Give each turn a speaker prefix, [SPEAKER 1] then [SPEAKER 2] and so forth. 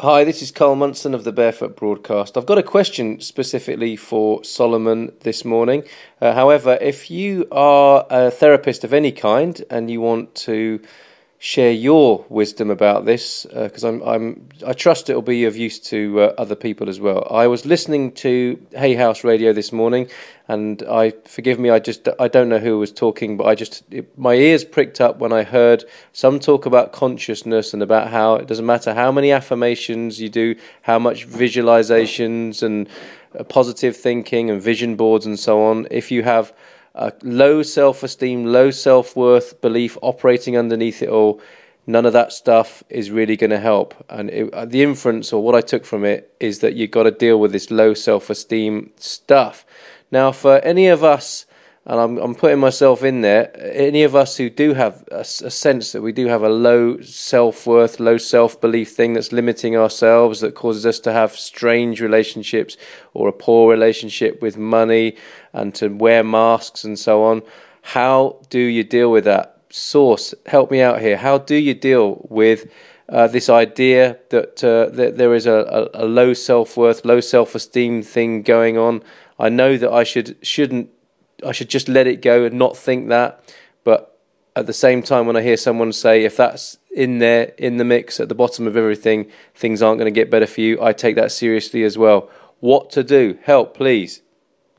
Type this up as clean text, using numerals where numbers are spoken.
[SPEAKER 1] Hi, this is Carl Munson of the Barefoot Broadcast. I've got a question specifically for Solomon this morning. However, if you are a therapist of any kind and you want to share your wisdom about this, because I trust it will be of use to other people as well. I was listening to Hay House Radio this morning, and forgive me, I don't know who was talking, but my ears pricked up when I heard some talk about consciousness and about how it doesn't matter how many affirmations you do, how much visualizations and positive thinking and vision boards and so on, if you have a low self-esteem, low self-worth belief operating underneath it all, none of that stuff is really going to help. And the inference, or what I took from it, is that you've got to deal with this low self-esteem stuff. Now, for any of us, and I'm putting myself in there, any of us who do have a sense that we do have a low self-worth, low self-belief thing that's limiting ourselves, that causes us to have strange relationships or a poor relationship with money and to wear masks and so on, how do you deal with that? Source, help me out here. How do you deal with this idea that there is a low self-worth, low self-esteem thing going on? I know that I should just let it go and not think that, but at the same time, when I hear someone say, if that's in there, in the mix, at the bottom of everything, things aren't going to get better for you, I take that seriously as well. What to do? Help, please.